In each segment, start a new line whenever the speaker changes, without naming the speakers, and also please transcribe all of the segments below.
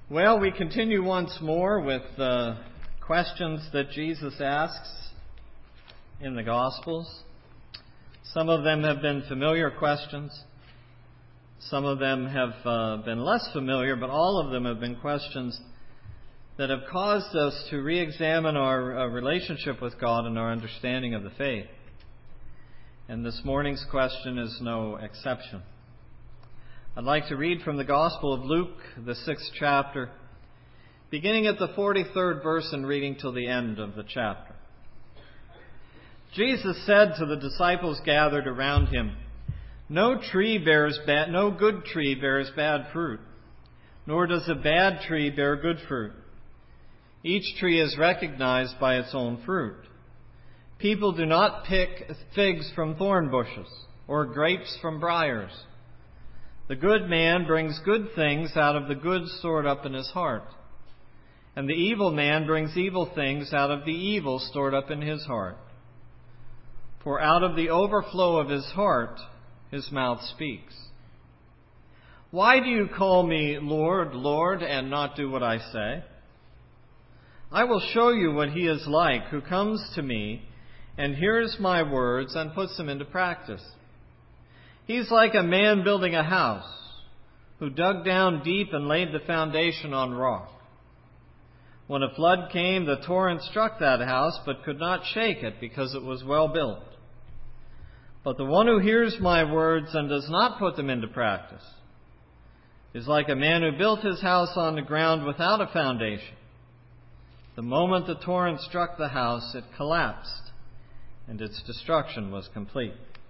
Well, we continue once more with the questions that Jesus asks in the Gospels. Some of them have been familiar questions. Some of them have been less familiar, but all of them have been questions that have caused us to re-examine our relationship with God and our understanding of the faith. And this morning's question is no exception. I'd like to read from the Gospel of Luke, the 6th chapter, beginning at the 43rd verse and reading till the end of the chapter. Jesus said to the disciples gathered around him, No good tree bears bad fruit, nor does a bad tree bear good fruit. Each tree is recognized by its own fruit. People do not pick figs from thorn bushes or grapes from briars. The good man brings good things out of the good stored up in his heart, and the evil man brings evil things out of the evil stored up in his heart. For out of the overflow of his heart, his mouth speaks. Why do you call me Lord, Lord, and not do what I say? I will show you what he is like who comes to me and hears my words and puts them into practice. He's like a man building a house who dug down deep and laid the foundation on rock. When a flood came, the torrent struck that house, but could not shake it because it was well built. But the one who hears my words and does not put them into practice is like a man who built his house on the ground without a foundation. The moment the torrent struck the house, it collapsed, and its destruction was complete.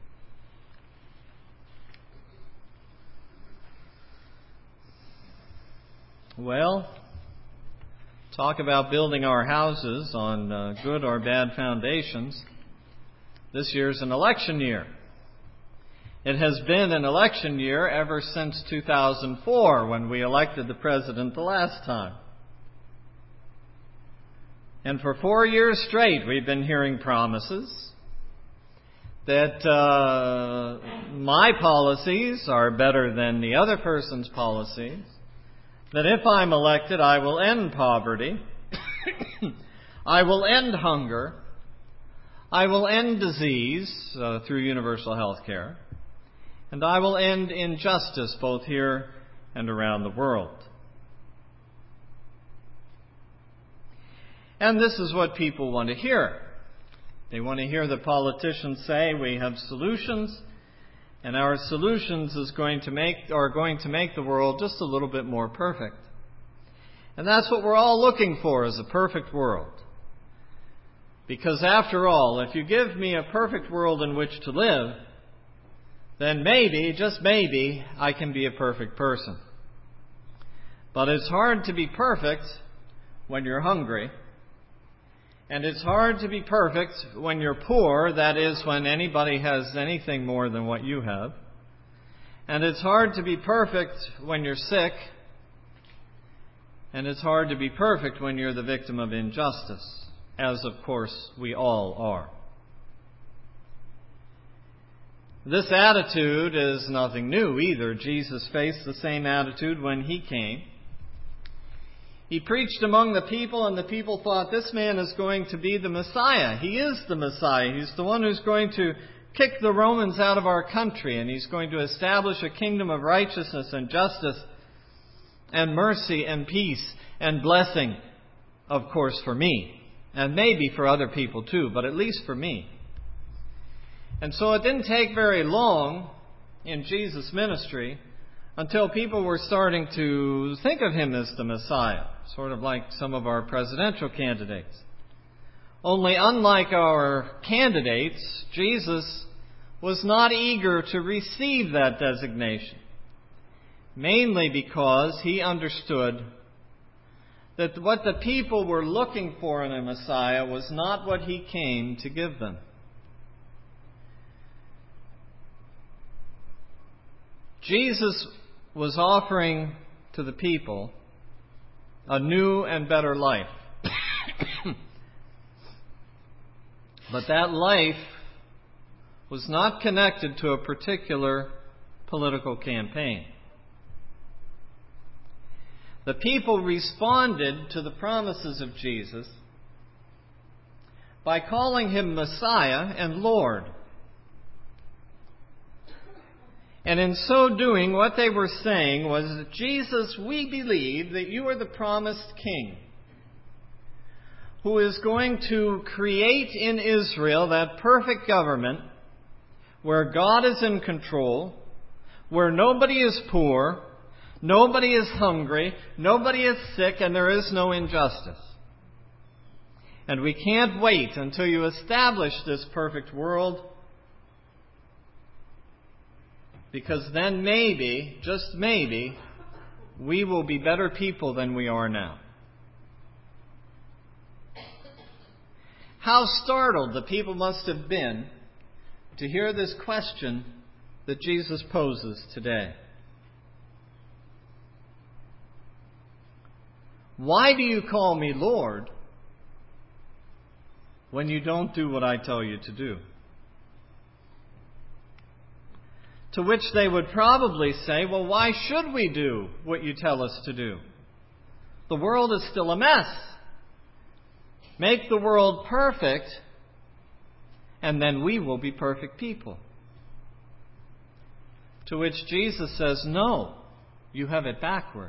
Well, talk about building our houses on good or bad foundations. This year's an election year. It has been an election year ever since 2004 when we elected the president the last time. And for 4 years straight we've been hearing promises that my policies are better than the other person's policies, that if I'm elected, I will end poverty, I will end hunger, I will end disease through universal health care, and I will end injustice both here and around the world. And this is what people want to hear. They want to hear the politicians say we have solutions, and our solutions are going to make the world just a little bit more perfect. And that's what we're all looking for, is a perfect world. Because after all, if you give me a perfect world in which to live, then maybe, just maybe, I can be a perfect person. But it's hard to be perfect when you're hungry. And it's hard to be perfect when you're poor, that is, when anybody has anything more than what you have. And it's hard to be perfect when you're sick. And it's hard to be perfect when you're the victim of injustice, as of course we all are. This attitude is nothing new either. Jesus faced the same attitude when he came. He preached among the people, and the people thought, this man is going to be the Messiah. He is the Messiah. He's the one who's going to kick the Romans out of our country, and he's going to establish a kingdom of righteousness and justice and mercy and peace and blessing, of course, for me, and maybe for other people too, but at least for me. And so it didn't take very long in Jesus' ministry until people were starting to think of him as the Messiah, sort of like some of our presidential candidates. Only unlike our candidates, Jesus was not eager to receive that designation, mainly because he understood that what the people were looking for in a Messiah was not what he came to give them. Jesus was offering to the people a new and better life. But that life was not connected to a particular political campaign. The people responded to the promises of Jesus by calling him Messiah and Lord. And in so doing, what they were saying was, Jesus, we believe that you are the promised King who is going to create in Israel that perfect government where God is in control, where nobody is poor, nobody is hungry, nobody is sick, and there is no injustice. And we can't wait until you establish this perfect world, because then maybe, just maybe, we will be better people than we are now. How startled the people must have been to hear this question that Jesus poses today. Why do you call me Lord when you don't do what I tell you to do? To which they would probably say, well, why should we do what you tell us to do? The world is still a mess. Make the world perfect, and then we will be perfect people. To which Jesus says, no, you have it backwards.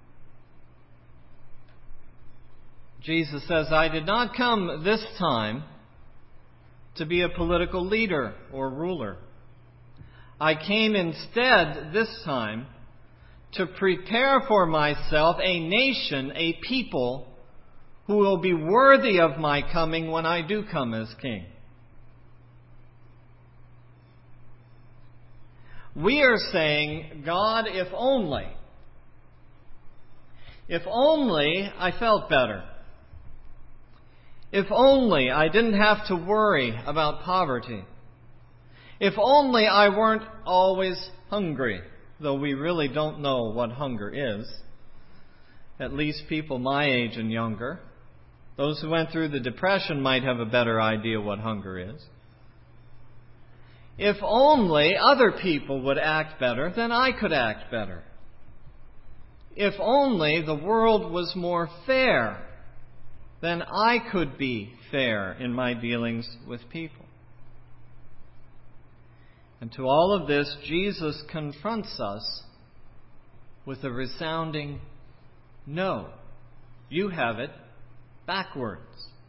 Jesus says, I did not come this time to be a political leader or ruler. I came instead this time to prepare for myself a nation, a people, who will be worthy of my coming when I do come as king. We are saying, God, if only I felt better. If only I didn't have to worry about poverty. If only I weren't always hungry, though we really don't know what hunger is. At least people my age and younger. Those who went through the Depression might have a better idea what hunger is. If only other people would act better, then I could act better. If only the world was more fair, then I could be fair in my dealings with people. And to all of this, Jesus confronts us with a resounding no. You have it backwards.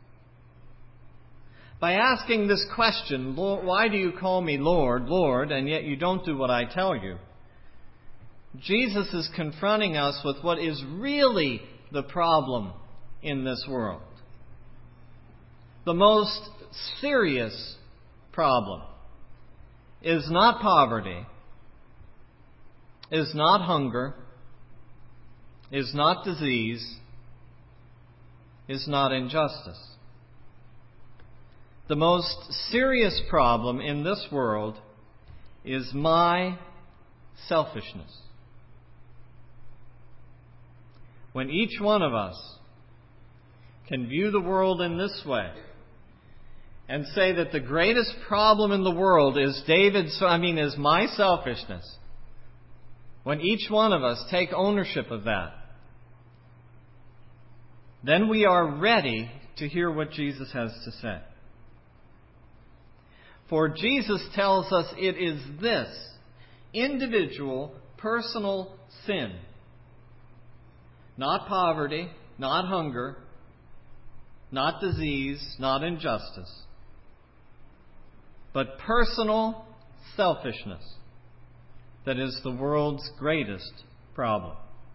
By asking this question, why do you call me Lord, Lord, and yet you don't do what I tell you? Jesus is confronting us with what is really the problem in this world. The most serious problem is not poverty, is not hunger, is not disease, is not injustice. The most serious problem in this world is my selfishness. When each one of us can view the world in this way and say that the greatest problem in the world is my selfishness, when each one of us take ownership of that, then we are ready to hear what Jesus has to say. For Jesus tells us it is this individual, personal sin, not poverty, not hunger, not disease, not injustice, but personal selfishness that is the world's greatest problem.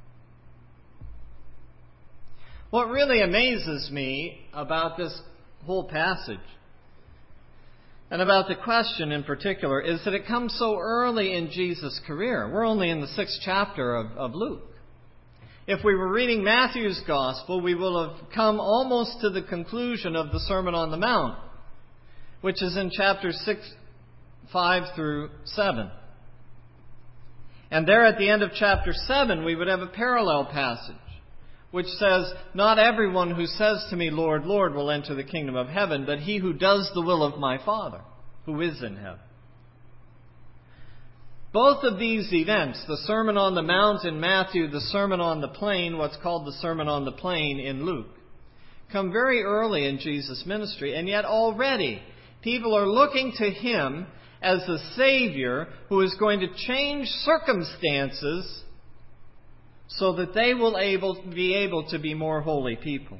What really amazes me about this whole passage, and about the question in particular, is that it comes so early in Jesus' career. We're only in the 6th chapter of Luke. If we were reading Matthew's Gospel, we will have come almost to the conclusion of the Sermon on the Mount, which is in chapters 5 through 7. And there at the end of chapter 7, we would have a parallel passage, which says, not everyone who says to me, Lord, Lord, will enter the kingdom of heaven, but he who does the will of my Father, who is in heaven. Both of these events, the Sermon on the Mount in Matthew, the Sermon on the Plain, what's called the Sermon on the Plain in Luke, come very early in Jesus' ministry, and yet already people are looking to Him as the Savior who is going to change circumstances so that they will be able to be more holy people.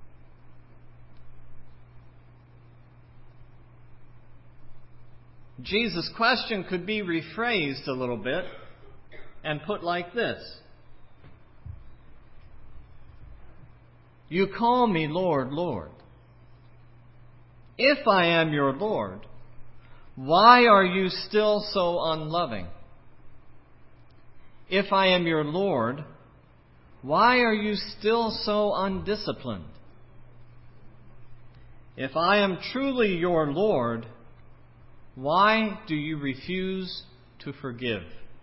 Jesus' question could be rephrased a little bit and put like this. You call me Lord, Lord. If I am your Lord, why are you still so unloving? If I am your Lord, why are you still so undisciplined? If I am truly your Lord, why do you refuse to forgive?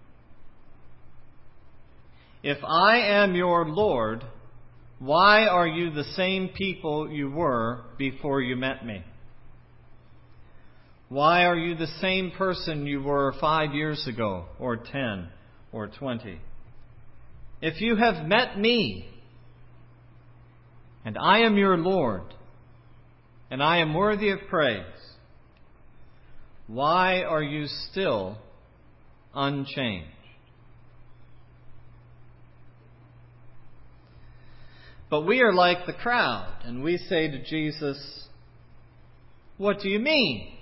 If I am your Lord, why are you the same people you were before you met me? Why are you the same person you were 5 years ago, or 10, or 20? If you have met me, and I am your Lord, and I am worthy of praise, why are you still unchanged? But we are like the crowd, and we say to Jesus, what do you mean?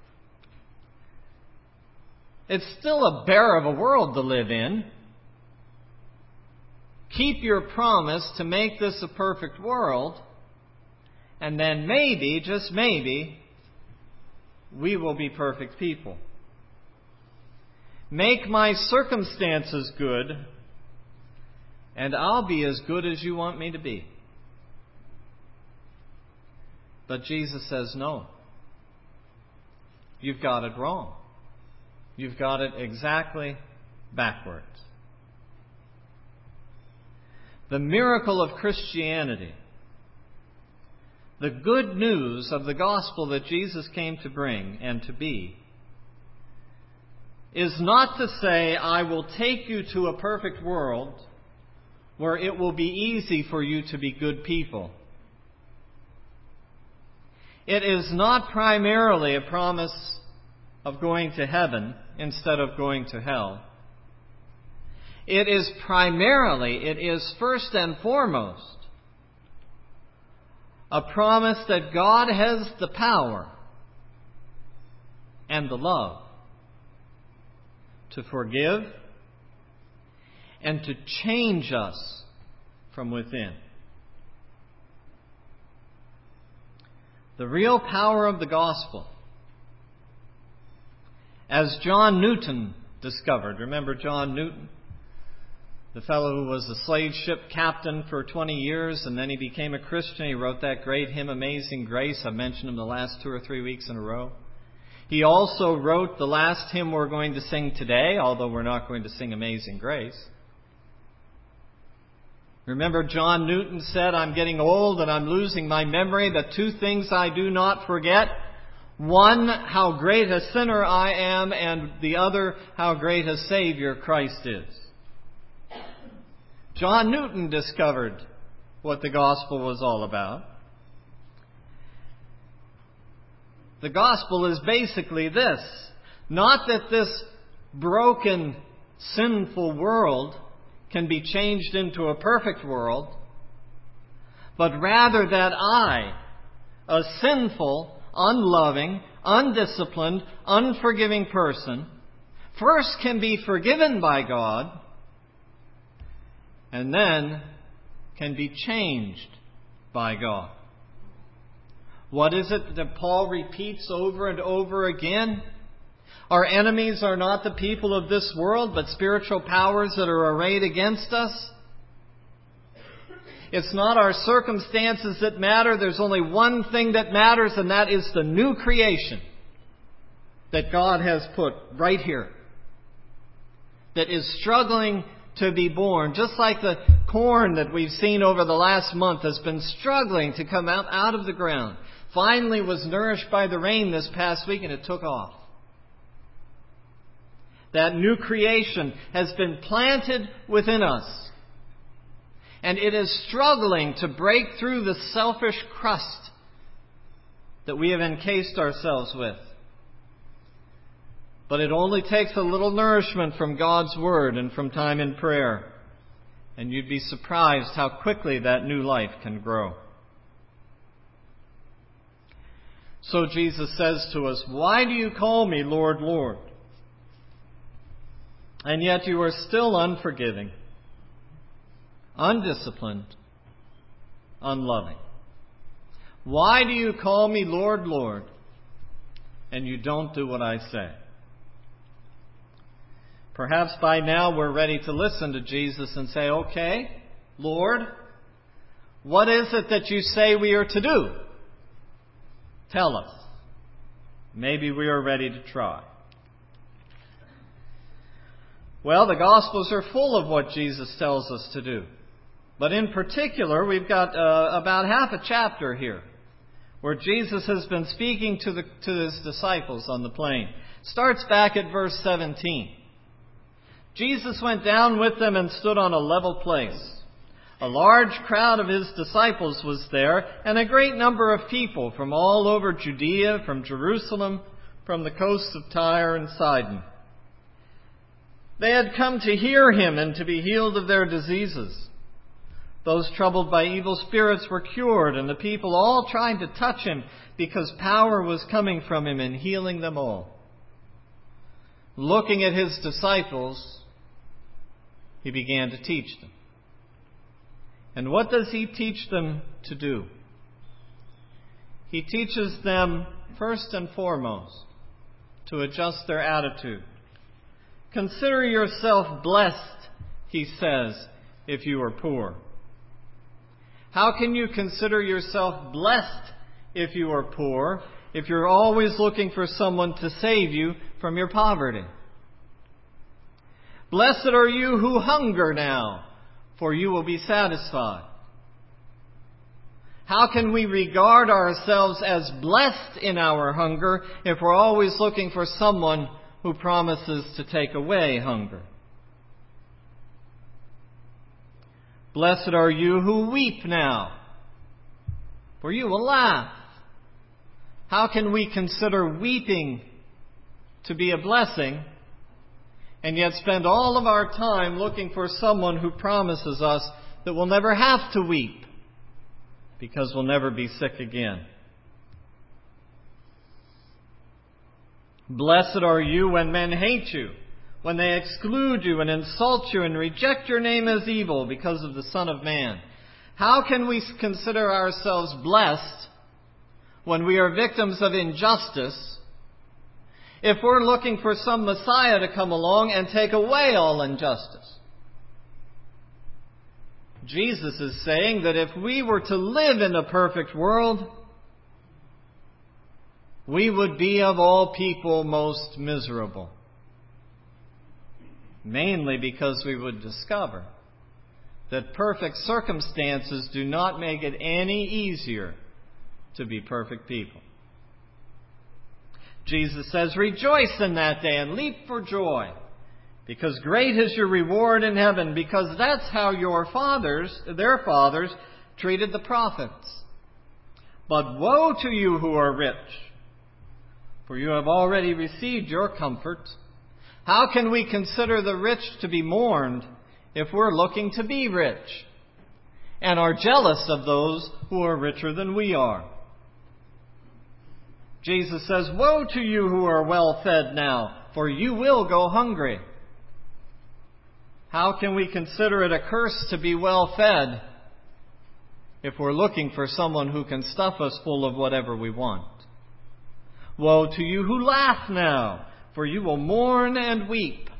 It's still a bear of a world to live in. Keep your promise to make this a perfect world, and then maybe, just maybe, we will be perfect people. Make my circumstances good, and I'll be as good as you want me to be. But Jesus says, no. You've got it wrong. You've got it exactly backwards. The miracle of Christianity, the good news of the gospel that Jesus came to bring and to be, is not to say, I will take you to a perfect world where it will be easy for you to be good people. It is not primarily a promise of going to heaven instead of going to hell. It is first and foremost, a promise that God has the power and the love to forgive and to change us from within. The real power of the gospel, as John Newton discovered. Remember John Newton? The fellow who was a slave ship captain for 20 years, and then he became a Christian. He wrote that great hymn, Amazing Grace. I've mentioned him the last 2 or 3 weeks in a row. He also wrote the last hymn we're going to sing today, although we're not going to sing Amazing Grace. Remember, John Newton said, I'm getting old and I'm losing my memory. The 2 things I do not forget. 1, how great a sinner I am, and the other, how great a Savior Christ is. John Newton discovered what the gospel was all about. The gospel is basically this. Not that this broken, sinful world can be changed into a perfect world, but rather that I, a sinful, unloving, undisciplined, unforgiving person, first can be forgiven by God, and then can be changed by God. What is it that Paul repeats over and over again? Our enemies are not the people of this world, but spiritual powers that are arrayed against us. It's not our circumstances that matter. There's only one thing that matters, and that is the new creation that God has put right here, that is struggling to be born. Just like the corn that we've seen over the last month has been struggling to come out of the ground. Finally was nourished by the rain this past week, and it took off. that new creation, has been planted within us. And it is struggling to break through the selfish crust that we have encased ourselves with. But it only takes a little nourishment from God's Word and from time in prayer. And you'd be surprised how quickly that new life can grow. So Jesus says to us, "Why do you call me Lord, Lord? And yet you are still unforgiving, undisciplined, unloving. Why do you call me Lord, Lord, and you don't do what I say?" Perhaps by now we're ready to listen to Jesus and say, "Okay, Lord, what is it that you say we are to do? Tell us." Maybe we are ready to try. Well, the Gospels are full of what Jesus tells us to do. But in particular, we've got about half a chapter here where Jesus has been speaking to his disciples on the plain. Starts back at verse 17. Jesus went down with them and stood on a level place. A large crowd of his disciples was there, and a great number of people from all over Judea, from Jerusalem, from the coasts of Tyre and Sidon. They had come to hear him and to be healed of their diseases. Those troubled by evil spirits were cured, and the people all tried to touch him because power was coming from him and healing them all. Looking at his disciples, he began to teach them. And what does he teach them to do? He teaches them, first and foremost, to adjust their attitude. "Consider yourself blessed," he says, "if you are poor." How can you consider yourself blessed if you are poor, if you're always looking for someone to save you from your poverty? "Blessed are you who hunger now, for you will be satisfied." How can we regard ourselves as blessed in our hunger if we're always looking for someone who promises to take away hunger? "Blessed are you who weep now, for you will laugh." How can we consider weeping to be a blessing and yet spend all of our time looking for someone who promises us that we'll never have to weep because we'll never be sick again? "Blessed are you when men hate you, when they exclude you and insult you and reject your name as evil because of the Son of Man." How can we consider ourselves blessed when we are victims of injustice if we're looking for some Messiah to come along and take away all injustice? Jesus is saying that if we were to live in a perfect world, we would be of all people most miserable. Mainly because we would discover that perfect circumstances do not make it any easier to be perfect people. Jesus says, "Rejoice in that day and leap for joy, because great is your reward in heaven, because that's how their fathers treated the prophets. But woe to you who are rich, for you have already received your comfort." How can we consider the rich to be mourned if we're looking to be rich and are jealous of those who are richer than we are? Jesus says, "Woe to you who are well fed now, for you will go hungry." How can we consider it a curse to be well fed if we're looking for someone who can stuff us full of whatever we want? "Woe to you who laugh now, for you will mourn and weep.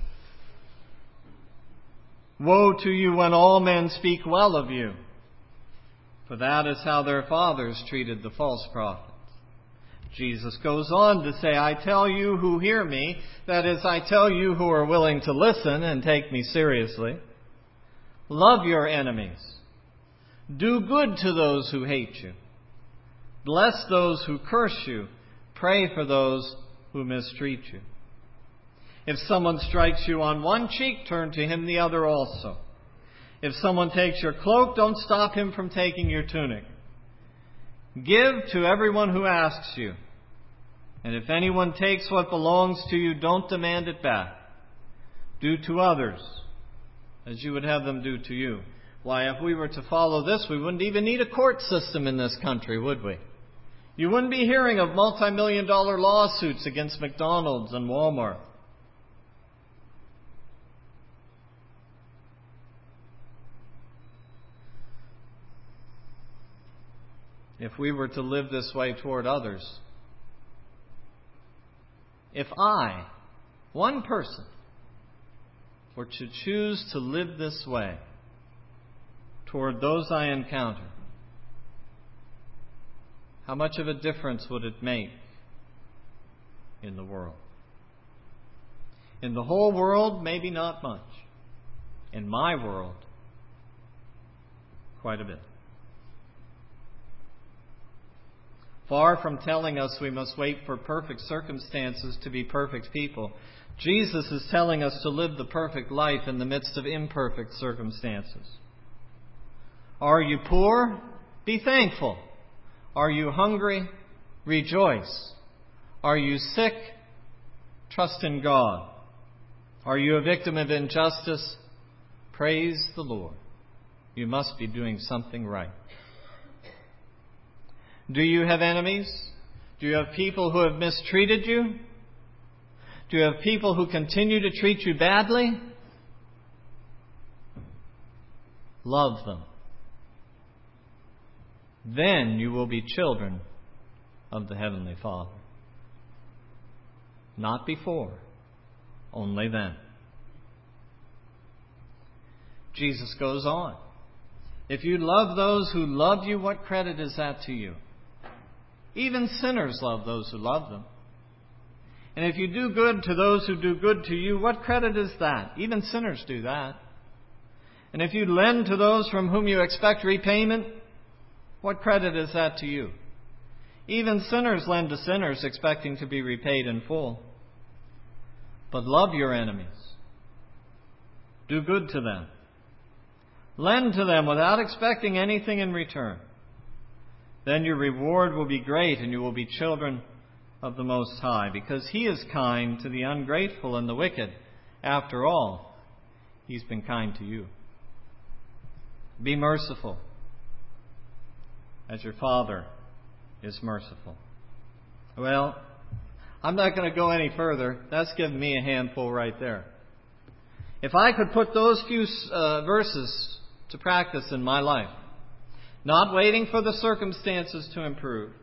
Woe to you when all men speak well of you, for that is how their fathers treated the false prophets." Jesus goes on to say, "I tell you who hear me," that is, I tell you who are willing to listen and take me seriously, "love your enemies. Do good to those who hate you. Bless those who curse you. Pray for those who mistreat you." If someone strikes you on one cheek, turn to him the other also. If someone takes your cloak, don't stop him from taking your tunic. Give to everyone who asks you. And if anyone takes what belongs to you, don't demand it back. Do to others as you would have them do to you. Why, if we were to follow this, we wouldn't even need a court system in this country, would we? You wouldn't be hearing of multi-million-dollar lawsuits against McDonald's and Walmart. If we were to live this way toward others, if I, one person, were to choose to live this way toward those I encounter, how much of a difference would it make in the world? In the whole world, maybe not much. In my world, quite a bit. Far from telling us we must wait for perfect circumstances to be perfect people, Jesus is telling us to live the perfect life in the midst of imperfect circumstances. Are you poor? Be thankful. Are you hungry? Rejoice. Are you sick? Trust in God. Are you a victim of injustice? Praise the Lord. You must be doing something right. Do you have enemies? Do you have people who have mistreated you? Do you have people who continue to treat you badly? Love them. Then you will be children of the Heavenly Father. Not before, only then. Jesus goes on. If you love those who love you, what credit is that to you? Even sinners love those who love them. And if you do good to those who do good to you, what credit is that? Even sinners do that. And if you lend to those from whom you expect repayment, what credit is that to you? Even sinners lend to sinners expecting to be repaid in full. But love your enemies. Do good to them. Lend to them without expecting anything in return. Then your reward will be great and you will be children of the Most High, because He is kind to the ungrateful and the wicked. After all, He's been kind to you. Be merciful, as your Father is merciful. Well, I'm not going to go any further. That's given me a handful right there. If I could put those few verses to practice in my life, not waiting for the circumstances to improve,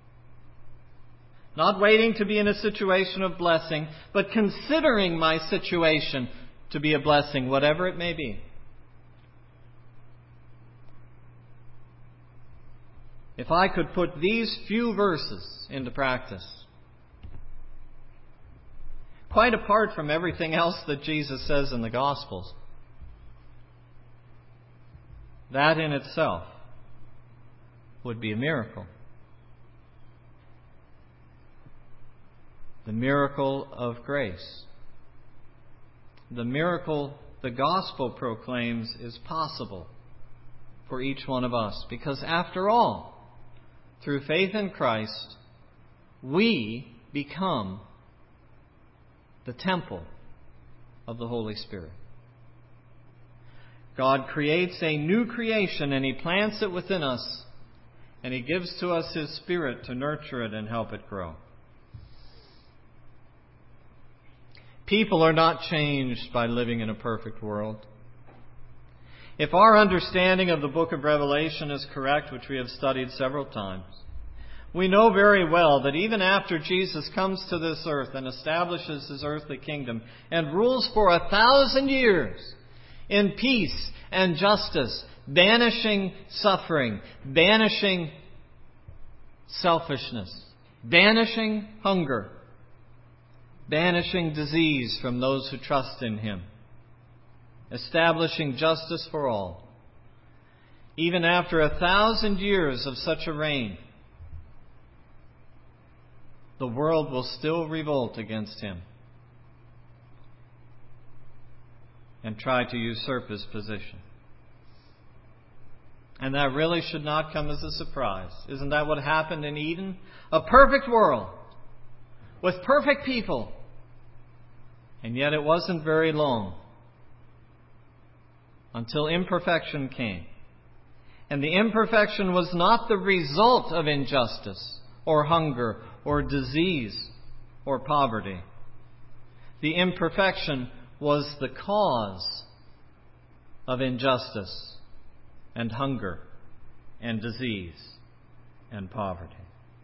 not waiting to be in a situation of blessing, but considering my situation to be a blessing, whatever it may be. If I could put these few verses into practice, quite apart from everything else that Jesus says in the Gospels, that in itself would be a miracle. The miracle of grace. The miracle the Gospel proclaims is possible for each one of us, because after all, through faith in Christ, we become the temple of the Holy Spirit. God creates a new creation and He plants it within us, and He gives to us His Spirit to nurture it and help it grow. People are not changed by living in a perfect world. If our understanding of the book of Revelation is correct, which we have studied several times, we know very well that even after Jesus comes to this earth and establishes His earthly kingdom and rules for 1,000 years in peace and justice, banishing suffering, banishing selfishness, banishing hunger, banishing disease from those who trust in Him, establishing justice for all. Even after 1,000 years of such a reign, the world will still revolt against Him. and try to usurp his position. And that really should not come as a surprise. Isn't that what happened in Eden? A perfect world with perfect people. And yet it wasn't very long until imperfection came. And the imperfection was not the result of injustice or hunger or disease or poverty. The imperfection was the cause of injustice and hunger and disease and poverty.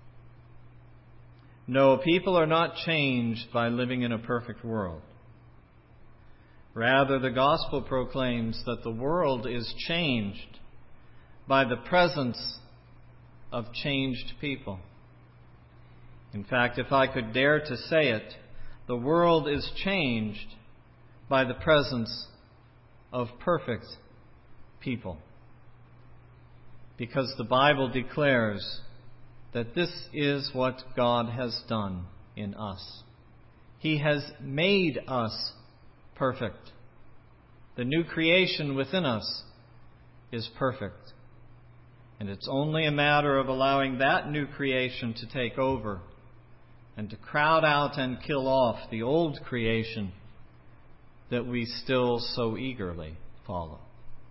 No, people are not changed by living in a perfect world. Rather, the gospel proclaims that the world is changed by the presence of changed people. In fact, if I could dare to say it, the world is changed by the presence of perfect people. Because the Bible declares that this is what God has done in us. He has made us perfect. The new creation within us is perfect. And it's only a matter of allowing that new creation to take over and to crowd out and kill off the old creation that we still so eagerly follow.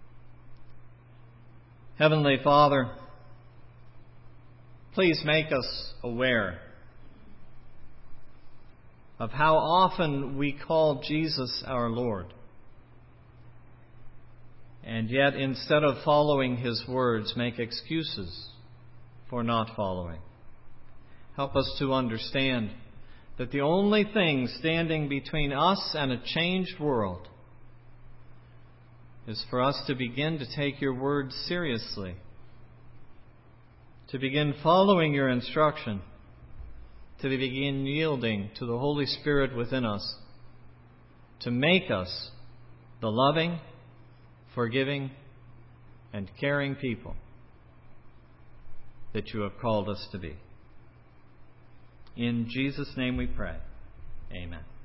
Heavenly Father, please make us aware of how often we call Jesus our Lord, and yet instead of following His words, make excuses for not following. Help us to understand that the only thing standing between us and a changed world is for us to begin to take your words seriously, to begin following your instruction, to begin yielding to the Holy Spirit within us, to make us the loving, forgiving, and caring people that you have called us to be. In Jesus' name we pray. Amen.